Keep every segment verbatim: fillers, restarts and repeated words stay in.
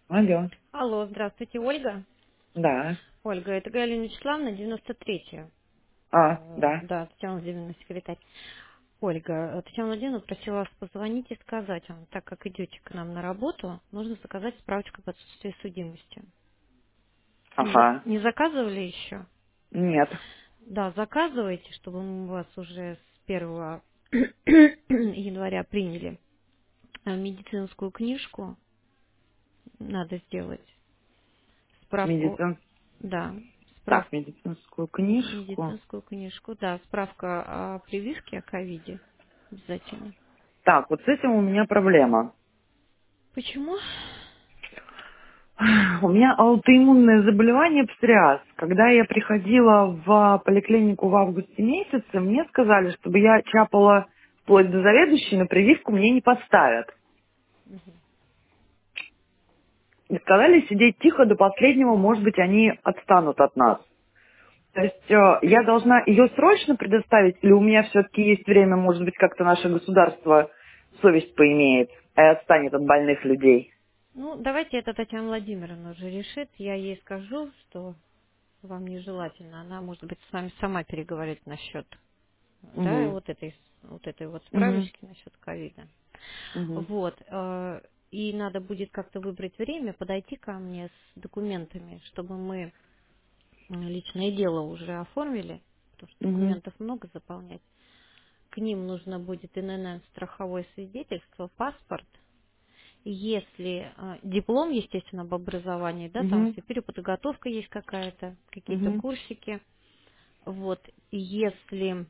Алло. Алло, здравствуйте, Ольга. Да. Ольга, это Галина Вячеславовна, девяносто третья. А, Э, да. Да, Татьяна Владимировна, секретарь. Ольга, э, Татьяна Владимировна просила вас позвонить и сказать вам, так как идете к нам на работу, нужно заказать справочку об отсутствии судимости. Не, за- Ага. не заказывали еще? Нет. Да, заказывайте, чтобы мы вас уже с первого января приняли. Э, Медицинскую книжку надо сделать, справку, Медицин... да, справку. Так, медицинскую книжку. Медицинскую книжку, да, справка о прививке, о ковиде обязательно. Так, вот с этим у меня проблема. Почему? У меня аутоиммунное заболевание псориаз. Когда я приходила в поликлинику в августе месяце, мне сказали, чтобы я чапала вплоть до заведующей, на прививку мне не поставят. И сказали сидеть тихо до последнего, может быть, они отстанут от нас. То есть э, я должна ее срочно предоставить, или у меня все-таки есть время, может быть, как-то наше государство совесть поимеет и отстанет от больных людей? Ну, давайте это Татьяна Владимировна уже решит. Я ей скажу, что вам нежелательно. Она, может быть, с вами сама переговорит насчет, да, Угу. вот этой, вот этой вот Угу. справочки насчет ковида. Угу. Вот. э, И надо будет как-то выбрать время, подойти ко мне с документами, чтобы мы м, личное дело уже оформили, потому что Угу. документов много заполнять. К ним нужно будет эн эн эн, страховое свидетельство, паспорт. Если э, диплом, естественно, об образовании, да, там Угу. все переподготовка есть какая-то, какие-то Угу. курсики. Вот. И Если,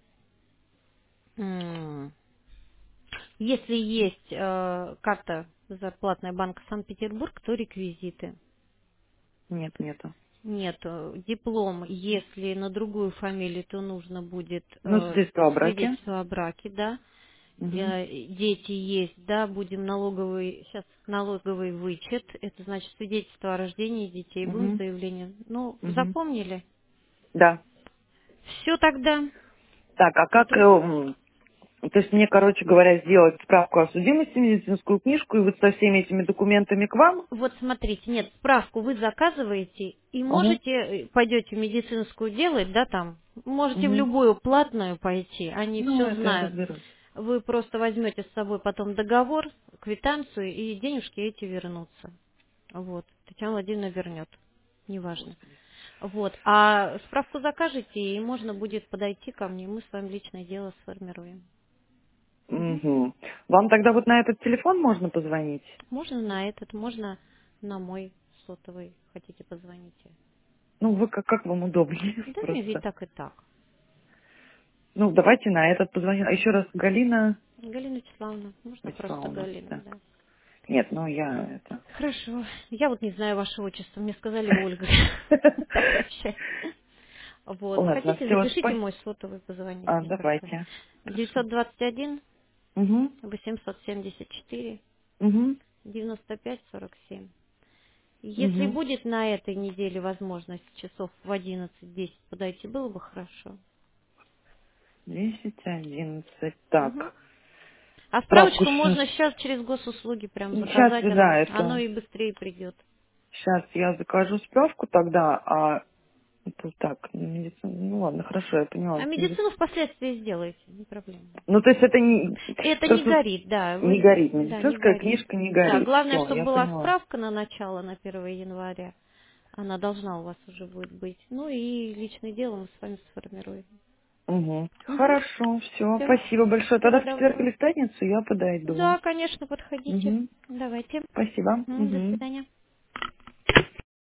м, если есть э, карта зарплатная банка Санкт-Петербург, то реквизиты. Нет, нету. Нет, э, диплом, если на другую фамилию, то нужно будет Ну, э, свидетельство о браке. свидетельство о браке, да. Угу. Э, Дети есть, да, будем налоговый, сейчас налоговый вычет, это значит свидетельство о рождении детей, будем Угу. заявление. Ну, Угу. запомнили? Да. Все тогда. Так, а как, э, Жду. м, то есть мне, короче говоря, сделать справку о судимости, медицинскую книжку и вот со всеми этими документами к вам? Вот смотрите, нет, справку вы заказываете и Угу. можете, э, пойдете медицинскую делать, да, там, можете в Угу. любую платную пойти, они Ну, все это я знают. разберусь. Вы просто возьмете с собой потом договор, квитанцию, и денежки эти вернутся. Вот, Татьяна Владимировна вернет, неважно. Вот, а справку закажете, и можно будет подойти ко мне, мы с вами личное дело сформируем. Мгм. Угу. Вам тогда вот на этот телефон можно позвонить? Можно на этот, можно на мой сотовый, хотите позвоните. Ну, вы как, как вам удобнее Да мне ведь просто. так и так. Ну, давайте на этот позвоним. А еще раз Галина Галина Вячеславовна, можно просто Вячеславовна. Галина, Так. да. Нет, ну я это... Хорошо. Я вот не знаю ваше отчество, мне сказали Ольга. Так и общаюсь. Вот. Ладно, Хотите, все, запишите спасибо. мой сотовый, позвоните А, мне как-то. давайте. Хорошо. девятьсот двадцать один Угу. восемьсот семьдесят четыре Угу. девяносто пять сорок семь. Если Угу. будет на этой неделе возможность часов в одиннадцать-десять подойти, было бы хорошо. Десять, одиннадцать. Мгм. Так. А Справку справочку сейчас. можно сейчас через госуслуги прям Сейчас, заказать, оно, да, оно это... и быстрее придет. Сейчас я закажу справку тогда, а это так, медицина. Ну ладно, хорошо, я поняла. А Вот меди- медицину впоследствии сделаете, не проблема. Ну, то есть это не... Это не Просто горит, да, не вы, горит. да, не Медицинская горит. книжка не Да, горит. главное, Все, чтобы я была поняла. справка на начало, на первое января. Она должна у вас уже будет быть. Ну и личное дело мы с вами сформируем. Угу. Угу. Хорошо, все, Все. спасибо большое. Тогда Всего в четверг доброго. или в пятницу я подойду. Да, конечно, подходите. Угу. Давайте. Спасибо. Мгм, до Угу. свидания.